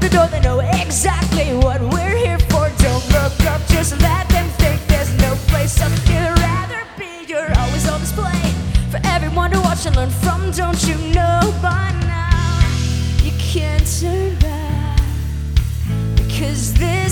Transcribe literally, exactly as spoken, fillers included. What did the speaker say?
the door, they know exactly what we're here for. Don't look up, just let them think there's no place up. You'd rather be, you're always on display for everyone to watch and learn from. Don't you know by now you can't turn back, because this